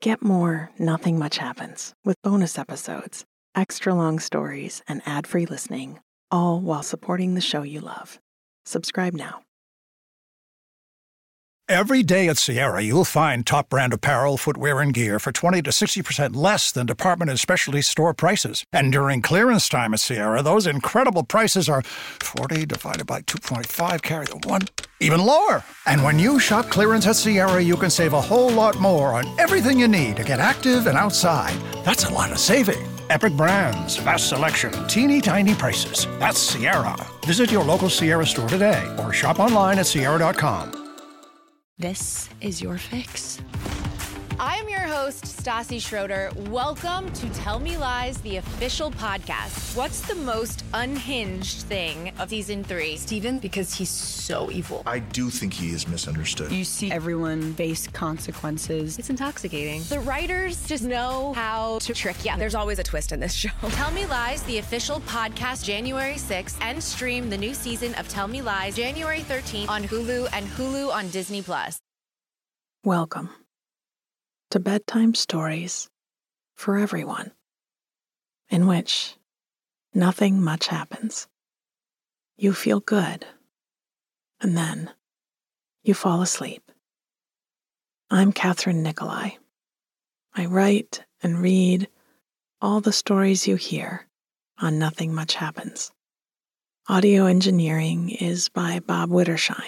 Get more Nothing Much Happens with bonus episodes, extra long stories, and ad-free listening, all while supporting the show you love. Subscribe now. Every day at Sierra, you'll find top brand apparel, footwear, and gear for 20 to 60% less than department and specialty store prices. And during clearance time at Sierra, those incredible prices are 40 divided by 2.5, carry the 1, even lower. And when you shop clearance at Sierra, you can save a whole lot more on everything you need to get active and outside. That's a lot of saving. Epic brands, vast selection, teeny tiny prices. That's Sierra. Visit your local Sierra store today or shop online at Sierra.com. This is your fix. I'm your host, Stassi Schroeder. Welcome to Tell Me Lies, the official podcast. What's the most unhinged thing of season 3? Steven, because he's so evil. I do think he is misunderstood. You see everyone face consequences. It's intoxicating. The writers just know how to trick you. There's always a twist in this show. Tell Me Lies, the official podcast, January 6th, and stream the new season of Tell Me Lies, January 13th on Hulu and Hulu on Disney+. Welcome to bedtime stories for everyone, in which nothing much happens. You feel good, and then you fall asleep. I'm Catherine Nicolai. I write and read all the stories you hear on Nothing Much Happens. Audio engineering is by Bob Wittersheim.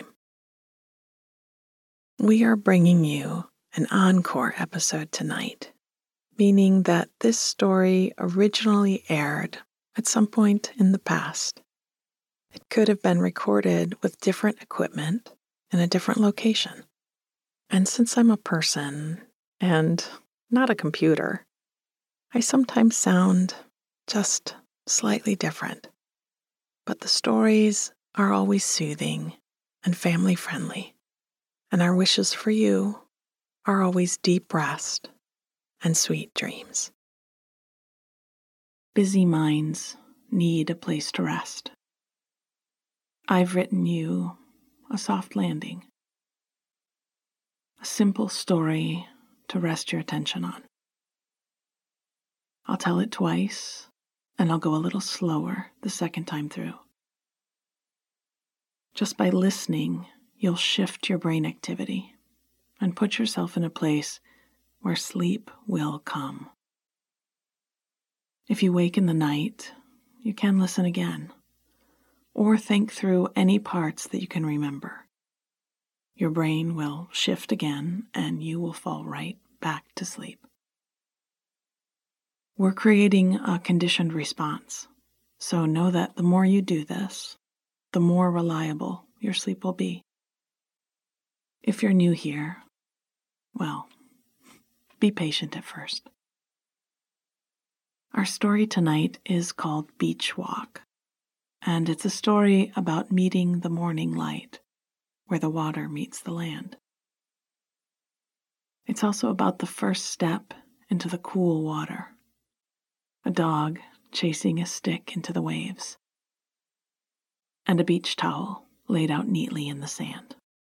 We are bringing you an encore episode tonight, meaning that this story originally aired at some point in the past. It could have been recorded with different equipment in a different location. And since I'm a person and not a computer, I sometimes sound just slightly different. But the stories are always soothing and family-friendly, and our wishes for you are always deep rest and sweet dreams. Busy minds need a place to rest. I've written you a soft landing, a simple story to rest your attention on. I'll tell it twice, and I'll go a little slower the second time through. Just by listening, you'll shift your brain activity and put yourself in a place where sleep will come. If you wake in the night, you can listen again, or think through any parts that you can remember. Your brain will shift again, and you will fall right back to sleep. We're creating a conditioned response, so know that the more you do this, the more reliable your sleep will be. If you're new here, well, be patient at first. Our story tonight is called Beach Walk, and it's a story about meeting the morning light, where the water meets the land. It's also about the first step into the cool water, a dog chasing a stick into the waves, and a beach towel laid out neatly in the sand.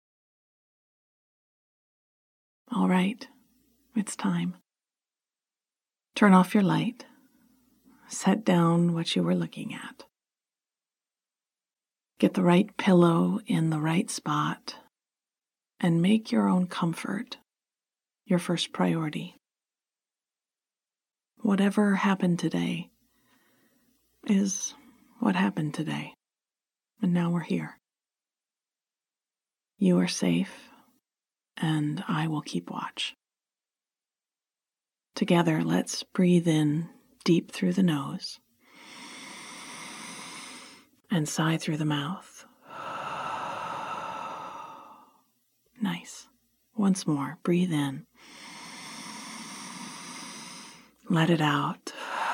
All right, it's time. Turn off your light. Set down what you were looking at. Get the right pillow in the right spot, and make your own comfort your first priority. Whatever happened today is what happened today, and now we're here. You are safe, and I will keep watch. Together, let's breathe in deep through the nose and sigh through the mouth. Nice. Once more, breathe in. Let it out.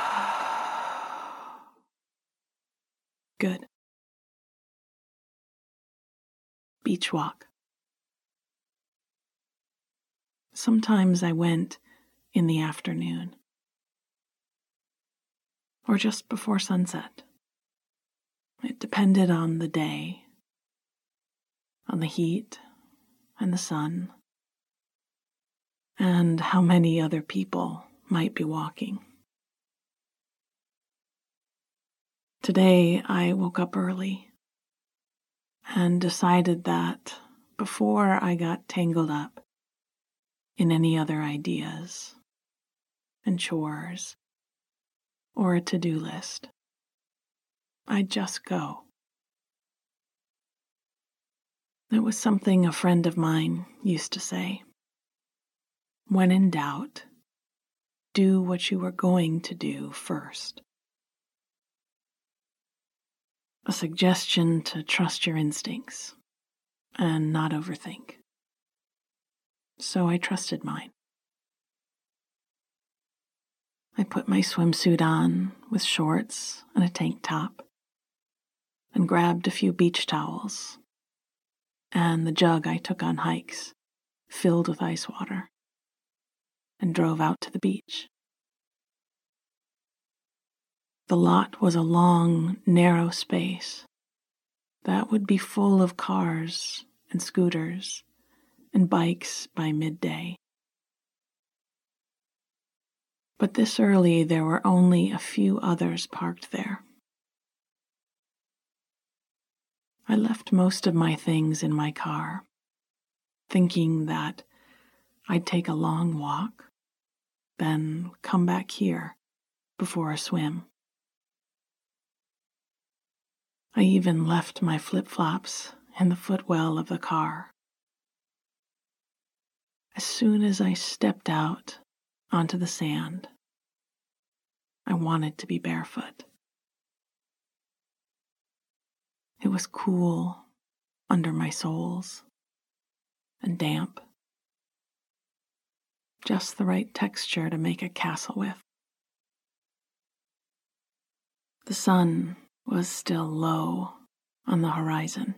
Good. Beach walk. Sometimes I went in the afternoon, or just before sunset. It depended on the day, on the heat and the sun. and how many other people might be walking. Today, I woke up early and decided that before I got tangled up in any other ideas and chores or a to-do list, I'd just go. It was something a friend of mine used to say. When in doubt, do what you were going to do first. A suggestion to trust your instincts and not overthink. So I trusted mine. I put my swimsuit on with shorts and a tank top and grabbed a few beach towels and the jug I took on hikes filled with ice water and drove out to the beach. The lot was a long, narrow space that would be full of cars and scooters and bikes by midday. But this early, there were only a few others parked there. I left most of my things in my car, thinking that I'd take a long walk, then come back here before a swim. I even left my flip-flops in the footwell of the car. As soon as I stepped out onto the sand, I wanted to be barefoot. It was cool under my soles and damp, just the right texture to make a castle with. The sun was still low on the horizon.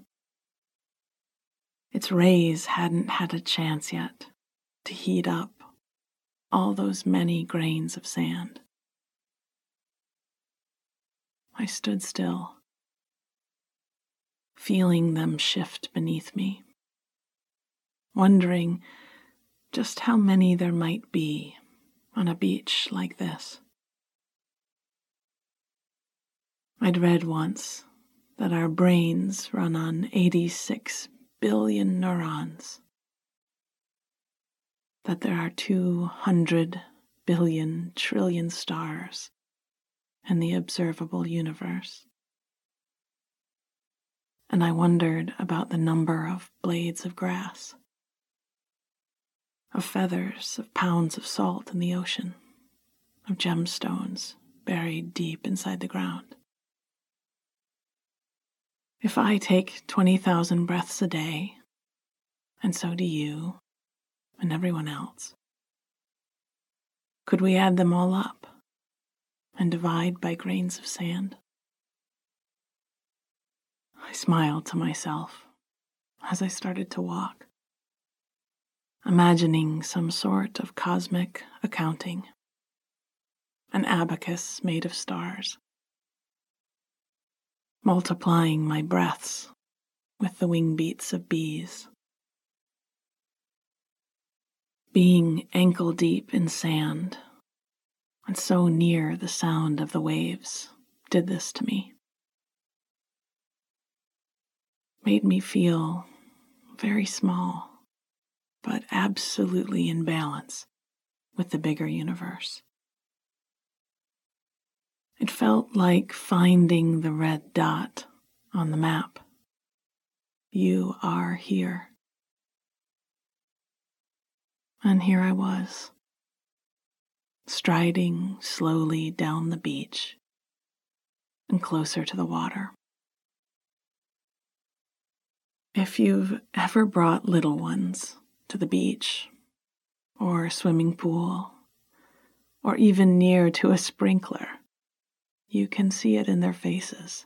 Its rays hadn't had a chance yet to heat up all those many grains of sand. I stood still, feeling them shift beneath me, wondering just how many there might be on a beach like this. I'd read once that our brains run on 86 billion neurons, that there are 200 billion trillion stars in the observable universe. And I wondered about the number of blades of grass, of feathers, of pounds of salt in the ocean, of gemstones buried deep inside the ground. If I take 20,000 breaths a day, and so do you and everyone else, could we add them all up and divide by grains of sand? I smiled to myself as I started to walk, imagining some sort of cosmic accounting, an abacus made of stars, multiplying my breaths with the wing beats of bees. Being ankle deep in sand and so near the sound of the waves did this to me. Made me feel very small, but absolutely in balance with the bigger universe. It felt like finding the red dot on the map. You are here. And here I was, striding slowly down the beach and closer to the water. If you've ever brought little ones to the beach or a swimming pool or even near to a sprinkler, you can see it in their faces.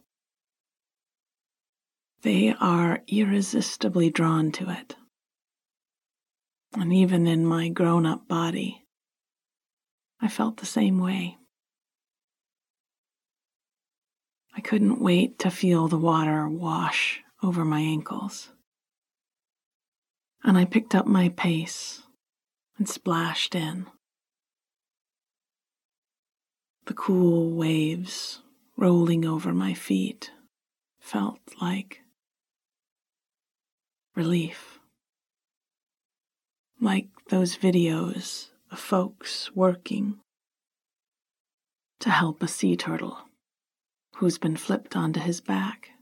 They are irresistibly drawn to it. And even in my grown-up body, I felt the same way. I couldn't wait to feel the water wash over my ankles. And I picked up my pace and splashed in. The cool waves rolling over my feet felt like relief. Like those videos of folks working to help a sea turtle who's been flipped onto his back.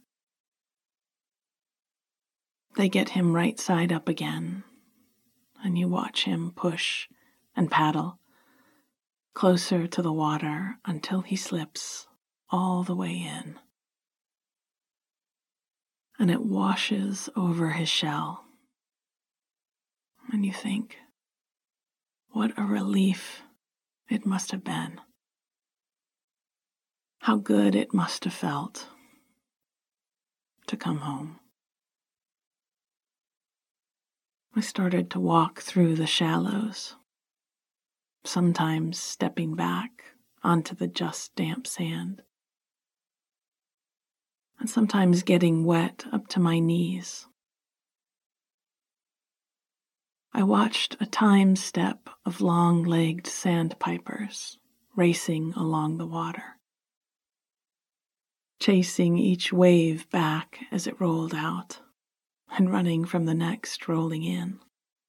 They get him right side up again, and you watch him push and paddle closer to the water until he slips all the way in. And it washes over his shell. And you think, what a relief it must have been. How good it must have felt to come home. I started to walk through the shallows, sometimes stepping back onto the just damp sand, and sometimes getting wet up to my knees. I watched a time step of long-legged sandpipers racing along the water, chasing each wave back as it rolled out, and running from the next rolling in.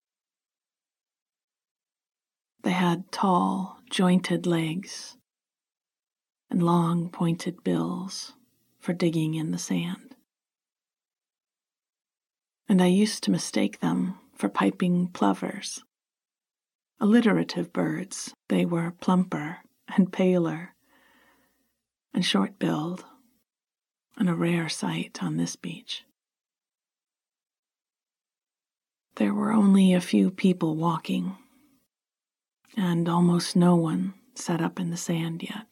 They had tall, jointed legs and long, pointed bills for digging in the sand. And I used to mistake them for piping plovers. Alliterative birds, they were plumper and paler and short-billed, and a rare sight on this beach. There were only a few people walking, and almost no one set up in the sand yet.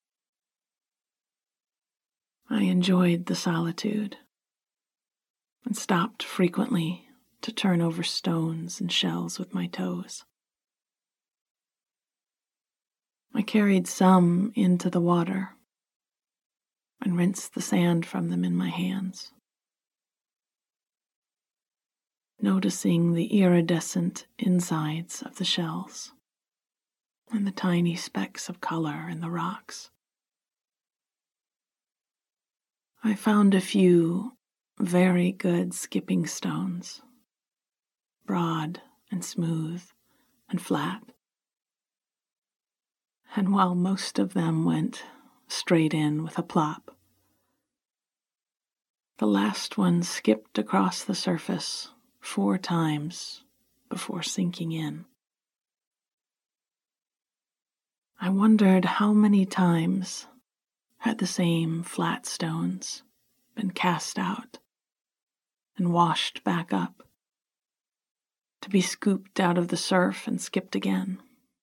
I enjoyed the solitude and stopped frequently to turn over stones and shells with my toes. I carried some into the water and rinsed the sand from them in my hands, noticing the iridescent insides of the shells and the tiny specks of color in the rocks. I found a few very good skipping stones, broad and smooth and flat. And while most of them went straight in with a plop, the last one skipped across the surface 4 times before sinking in. I wondered how many times had the same flat stones been cast out and washed back up to be scooped out of the surf and skipped again.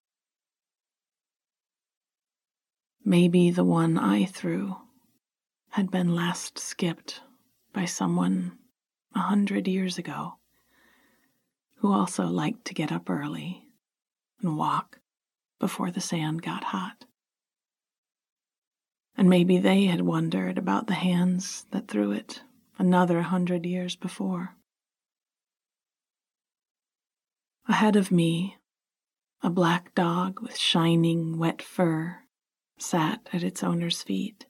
Maybe the one I threw had been last skipped by someone 100 years ago, who also liked to get up early and walk before the sand got hot. And maybe they had wondered about the hands that threw it another 100 years before. Ahead of me, a black dog with shining, wet fur sat at its owner's feet,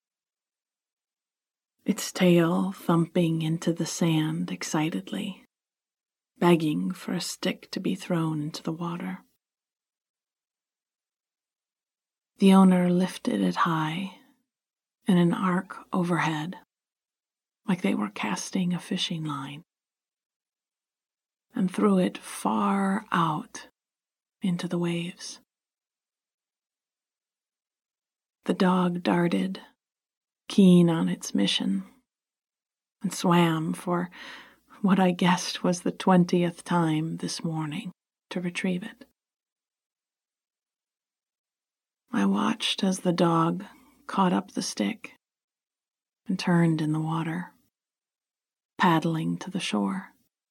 its tail thumping into the sand excitedly, begging for a stick to be thrown into the water. The owner lifted it high in an arc overhead, like they were casting a fishing line, and threw it far out into the waves. The dog darted, keen on its mission, and swam for what I guessed was the 20th time this morning to retrieve it. I watched as the dog caught up the stick and turned in the water, paddling to the shore.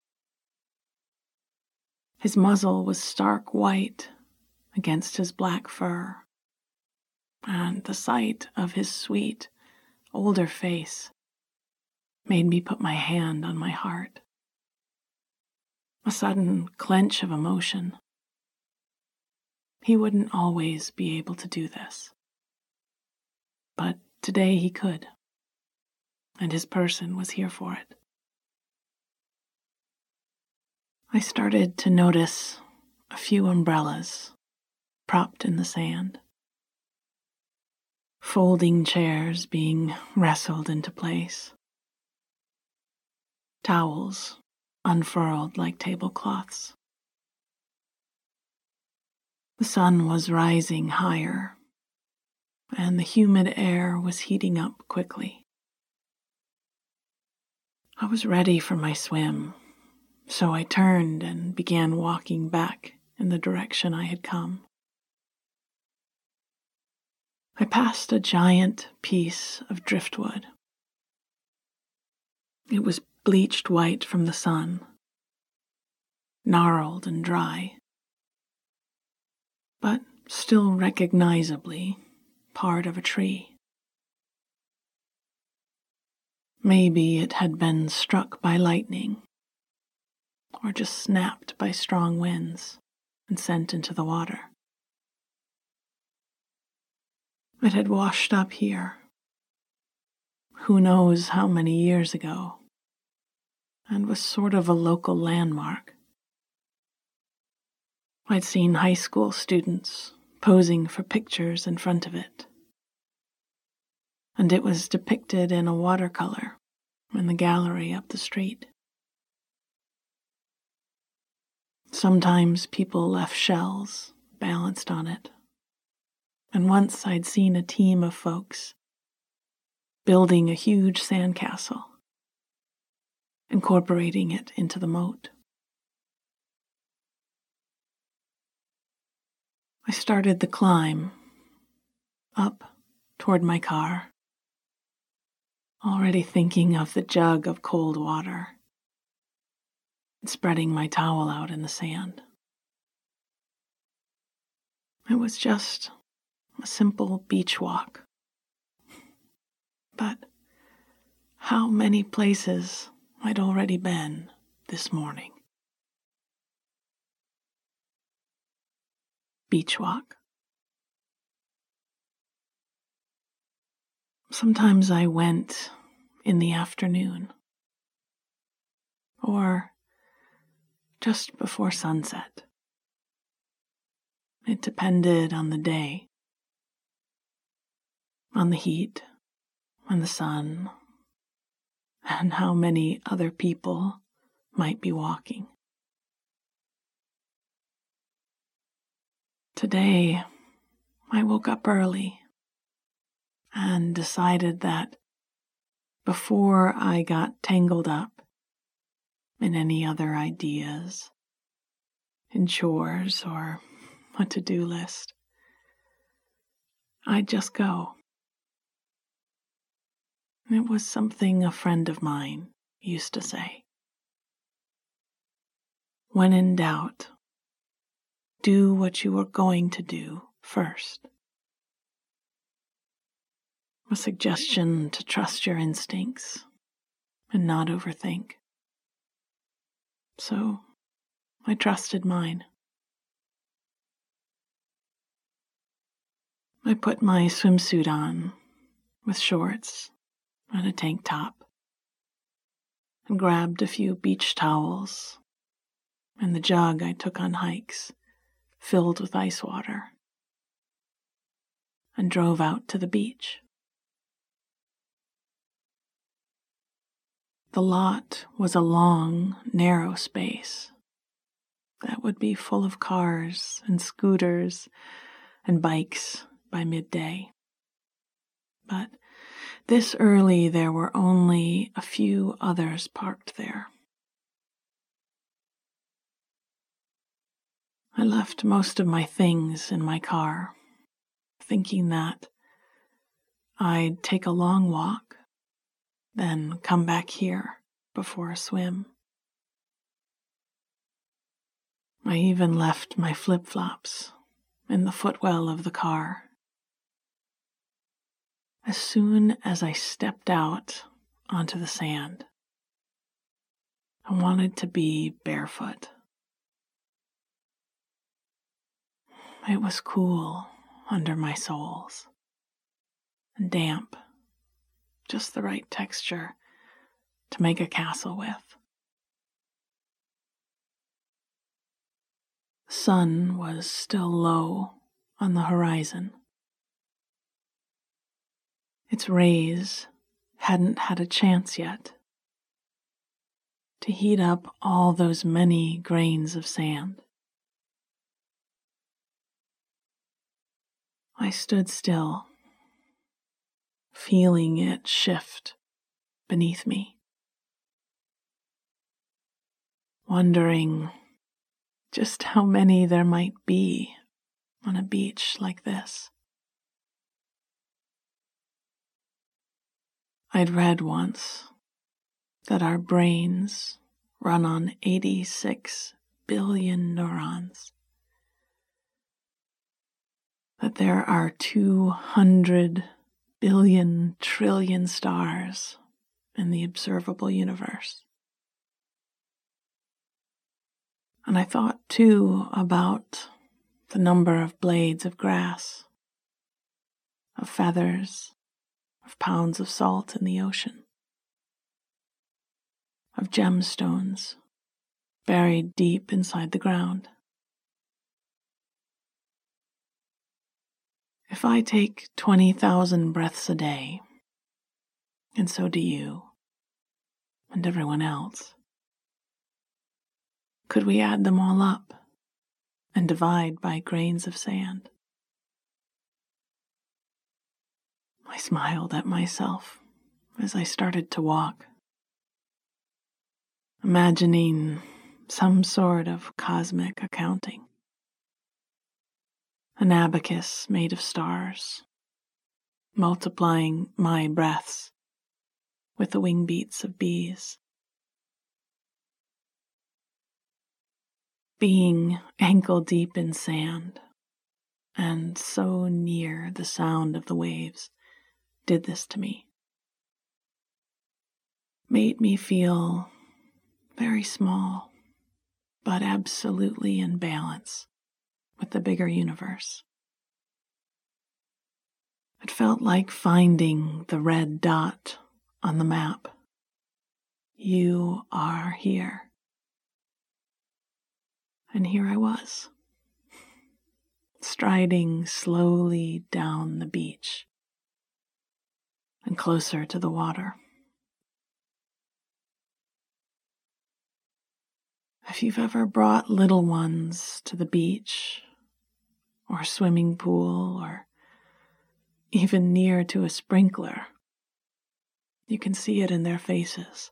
His muzzle was stark white against his black fur, and the sight of his sweet, older face made me put my hand on my heart. A sudden clench of emotion he wouldn't always be able to do this. But today he could, and his person was here for it. I started to notice a few umbrellas propped in the sand, folding chairs being wrestled into place, towels unfurled like tablecloths. The sun was rising higher, and the humid air was heating up quickly. I was ready for my swim, so I turned and began walking back in the direction I had come. I passed a giant piece of driftwood. It was bleached white from the sun, gnarled and dry, but still recognizably part of a tree. Maybe it had been struck by lightning, or just snapped by strong winds and sent into the water. It had washed up here, who knows how many years ago, and was sort of a local landmark. I'd seen high school students posing for pictures in front of it, and it was depicted in a watercolor in the gallery up the street. Sometimes people left shells balanced on it, and once I'd seen a team of folks building a huge sandcastle, incorporating it into the moat. I started the climb up toward my car, already thinking of the jug of cold water and spreading my towel out in the sand. It was just a simple beach walk, but how many places I'd already been this morning. Beach walk. Sometimes I went in the afternoon, or just before sunset. It depended on the day, on the heat, on the sun, and how many other people might be walking. Today, I woke up early and decided that before I got tangled up in any other ideas, in chores or a to-do list, I'd just go. It was something a friend of mine used to say. When in doubt, do what you are going to do first. A suggestion to trust your instincts and not overthink. So I trusted mine. I put my swimsuit on with shorts and a tank top and grabbed a few beach towels and the jug I took on hikes filled with ice water and drove out to the beach. The lot was a long, narrow space that would be full of cars and scooters and bikes by midday. But this early there were only a few others parked there. I left most of my things in my car, thinking that I'd take a long walk, then come back here before a swim. I even left my flip-flops in the footwell of the car. As soon as I stepped out onto the sand, I wanted to be barefoot. It was cool under my soles and damp, just the right texture to make a castle with. The sun was still low on the horizon. Its rays hadn't had a chance yet to heat up all those many grains of sand. I stood still, feeling it shift beneath me, wondering just how many there might be on a beach like this. I'd read once that our brains run on 86 billion neurons, that there are 200 billion trillion stars in the observable universe. And I thought, too, about the number of blades of grass, of feathers, of pounds of salt in the ocean, of gemstones buried deep inside the ground. If I take 20,000 breaths a day, and so do you, and everyone else, could we add them all up and divide by grains of sand? I smiled at myself as I started to walk, imagining some sort of cosmic accounting. An abacus made of stars, multiplying my breaths with the wing beats of bees. Being ankle deep in sand and so near the sound of the waves did this to me. Made me feel very small, but absolutely in balance with the bigger universe. It felt like finding the red dot on the map. You are here. And here I was, striding slowly down the beach and closer to the water. If you've ever brought little ones to the beach or swimming pool or even near to a sprinkler, you can see it in their faces.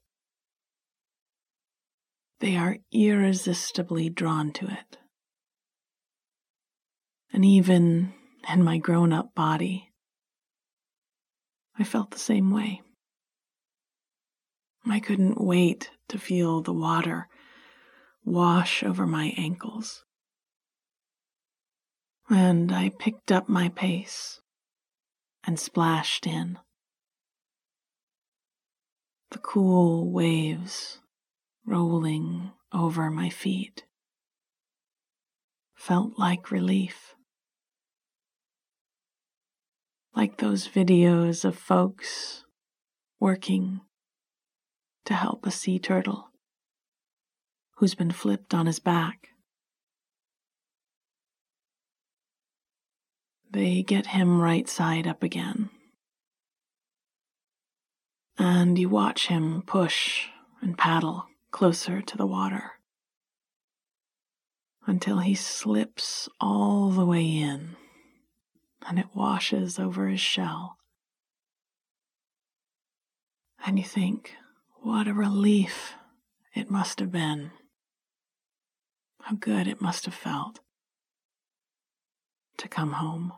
They are irresistibly drawn to it. And even in my grown-up body, I felt the same way. I couldn't wait to feel the water wash over my ankles. And I picked up my pace and splashed in. The cool waves rolling over my feet felt like relief. Like those videos of folks working to help a sea turtle who's been flipped on his back. They get him right side up again, and you watch him push and paddle closer to the water until he slips all the way in and it washes over his shell. And you think, what a relief it must have been. How good it must have felt to come home.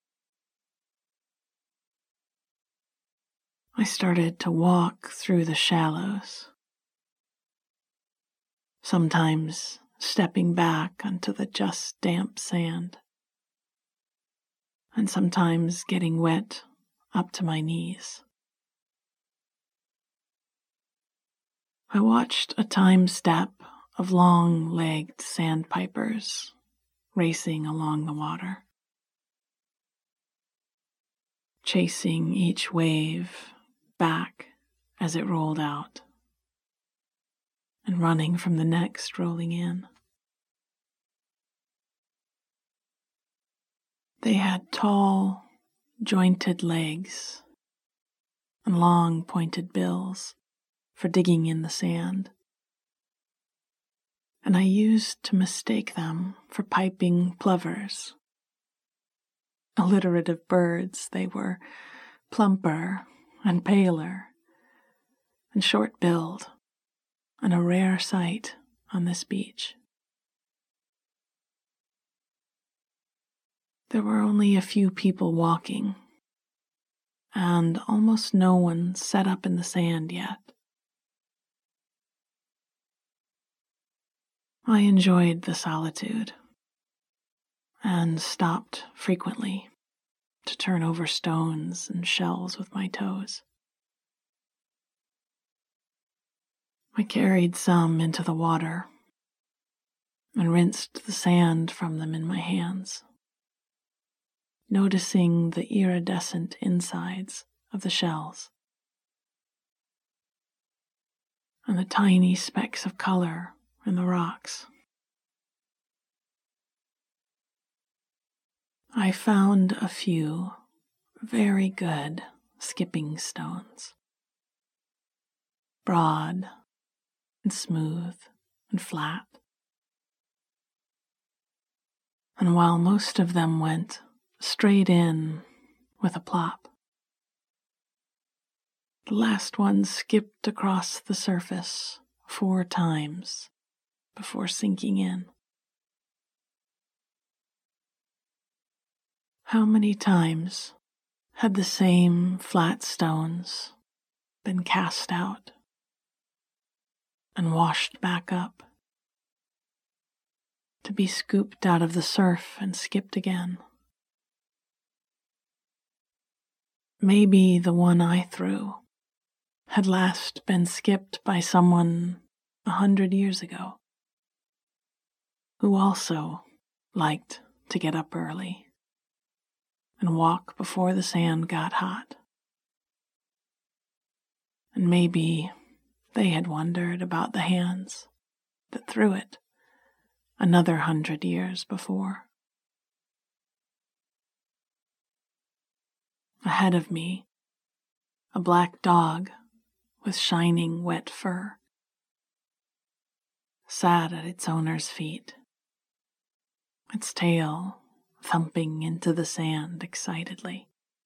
I started to walk through the shallows, sometimes stepping back onto the just damp sand, and sometimes getting wet up to my knees. I watched a time step of long-legged sandpipers racing along the water, chasing each wave back as it rolled out, and running from the next rolling in. They had tall, jointed legs and long pointed bills for digging in the sand, and I used to mistake them for piping plovers. Alliterative birds, they were plumper and paler and short-billed, and a rare sight on this beach. There were only a few people walking, and almost no one set up in the sand yet. I enjoyed the solitude and stopped frequently to turn over stones and shells with my toes. I carried some into the water and rinsed the sand from them in my hands, noticing the iridescent insides of the shells and the tiny specks of color in the rocks. I found a few very good skipping stones, broad and smooth and flat. And while most of them went straight in with a plop, the last one skipped across the surface 4 times before sinking in. How many times had the same flat stones been cast out and washed back up to be scooped out of the surf and skipped again? Maybe the one I threw had last been skipped by someone 100 years ago, who also liked to get up early and walk before the sand got hot. And maybe they had wondered about the hands that threw it another 100 years before. Ahead of me, a black dog with shining wet fur sat at its owner's feet, its tail thumping into the sand excitedly,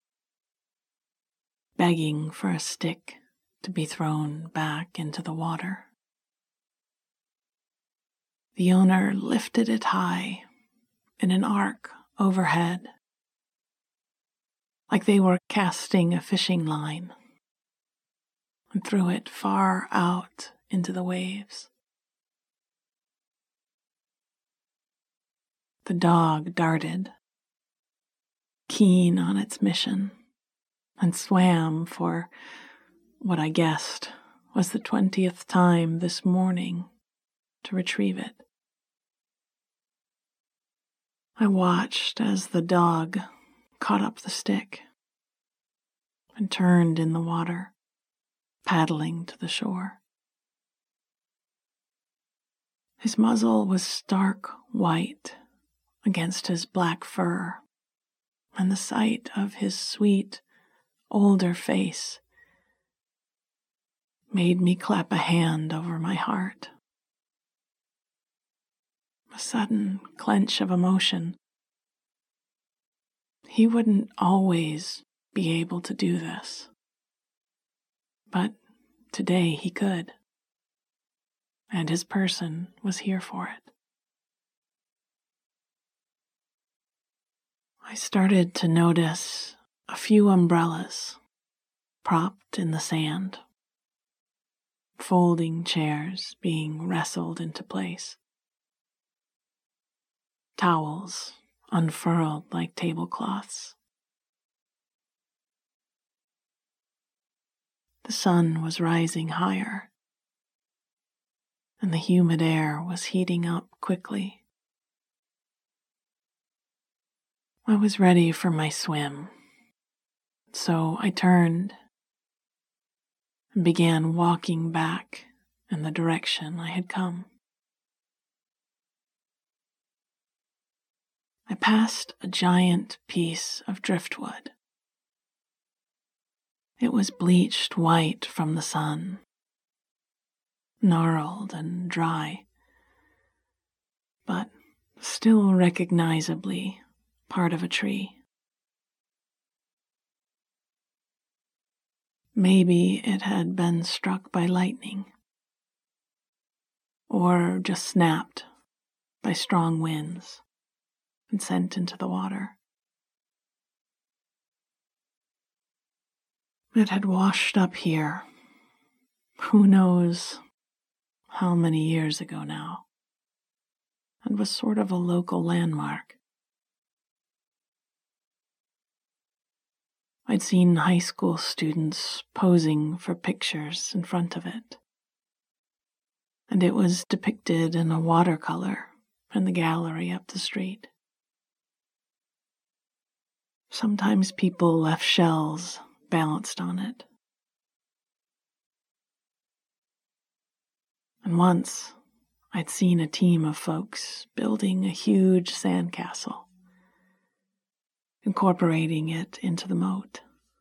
begging for a stick to be thrown back into the water. The owner lifted it high in an arc overhead, like they were casting a fishing line, and threw it far out into the waves. The dog darted, keen on its mission, and swam for what I guessed was the 20th time this morning to retrieve it. I watched as the dog caught up the stick and turned in the water, paddling to the shore. His muzzle was stark white against his black fur, and the sight of his sweet, older face made me clap a hand over my heart. A sudden clench of emotion. He wouldn't always be able to do this, but today he could, and his person was here for it. I started to notice a few umbrellas propped in the sand, folding chairs being wrestled into place, towels unfurled like tablecloths. The sun was rising higher, and the humid air was heating up quickly. I was ready for my swim, so I turned and began walking back in the direction I had come. I passed a giant piece of driftwood. It was bleached white from the sun, gnarled and dry, but still recognizably part of a tree. Maybe it had been struck by lightning, or just snapped by strong winds and sent into the water. It had washed up here, who knows how many years ago now, and was sort of a local landmark. I'd seen high school students posing for pictures in front of it, and it was depicted in a watercolor in the gallery up the street. Sometimes people left shells balanced on it. And once I'd seen a team of folks building a huge sandcastle, incorporating it into the moat.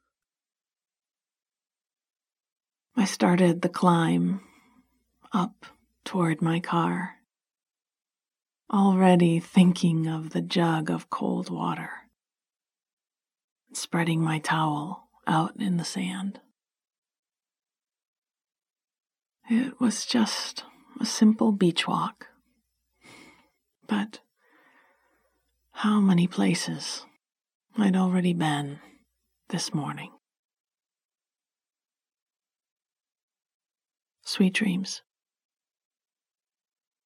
I started the climb up toward my car, already thinking of the jug of cold water, spreading my towel out in the sand. It was just a simple beach walk, but how many places I'd already been this morning. Sweet dreams.